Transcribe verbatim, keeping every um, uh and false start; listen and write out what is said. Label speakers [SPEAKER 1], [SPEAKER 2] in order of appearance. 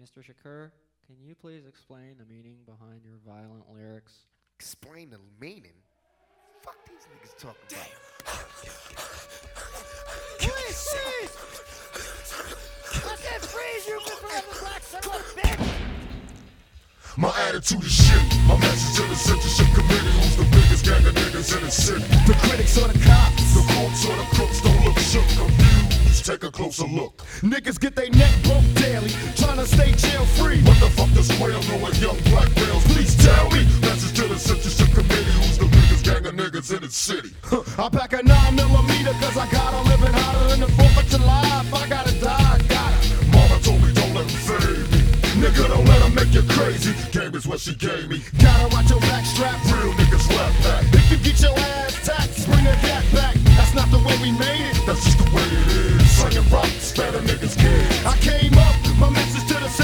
[SPEAKER 1] Mister Shakur, can you please explain the meaning behind your violent lyrics?
[SPEAKER 2] Explain the meaning? Fuck these niggas talking about.
[SPEAKER 3] Freeze! Freeze! I said freeze, you forever black son of a bitch!
[SPEAKER 4] My attitude is shit. My message to the censorship committee. Who's the biggest gang of niggas in the city?
[SPEAKER 5] The critics or the cops,
[SPEAKER 4] The courts or the crooks don't look shook, confused. Take a closer look.
[SPEAKER 5] niggas get they neck broke daily, trying to stay jail free.
[SPEAKER 4] What the fuck does quail know what young black males? Please tell me. Message to the censorship committee. Who's the biggest gang of niggas in the city?
[SPEAKER 5] I pack a nine millimeter cause I gotta live it hotter than the fourth of July. If I gotta die, I gotta.
[SPEAKER 4] Mama told me don't let them fade me. Nigga, don't let them make you crazy. Game is what she gave me.
[SPEAKER 5] Gotta watch your back strap.
[SPEAKER 4] Real niggas rap back.
[SPEAKER 5] If you get your ass taxed, bring a gat back. That's not the way we made it.
[SPEAKER 4] That's just the way it is. Slinging rocks, better niggas kids.
[SPEAKER 5] I came up, my message